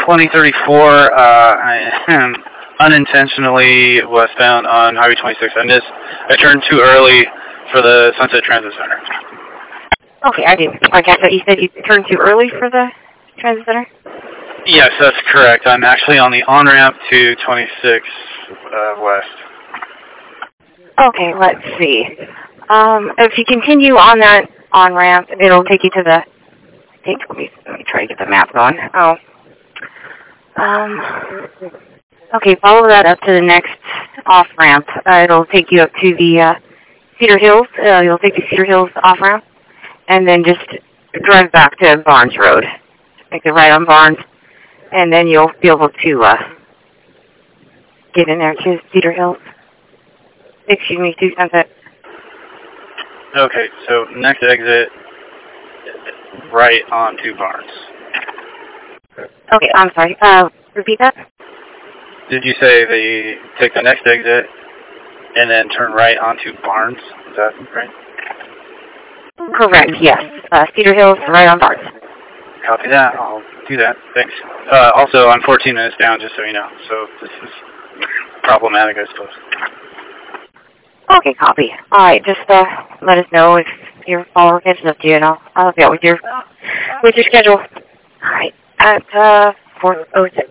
2034, I unintentionally westbound on Highway 26. I turned too early for the Sunset Transit Center. Okay, I didn't quite catch that. You said you turned too early for the transit center? Yes, that's correct. I'm actually on the on-ramp to 26 West. Okay, let's see. If you continue on that on-ramp, it'll take you to the... Let me try to get the map going. Okay, follow that up to the next off-ramp. It'll take you up to the Cedar Hills. You'll take the Cedar Hills off-ramp, and then just drive back to Barnes Road. Make it right on Barnes, and then you'll be able to get in there to Cedar Hills. Excuse me, to Sunset. Okay, so next exit, right onto Barnes. Okay, I'm sorry. Repeat that? Did you say they take the next exit and then turn right onto Barnes? Is that right? Correct, yes. Cedar Hills, right on Barnes. Copy that. I'll do that. Thanks. Also, I'm 14 minutes down, just so you know. So this is problematic, I suppose. Okay, copy. All right, just let us know if your follower catches up to you, and I'll help you out with your schedule. All right, at 4:06.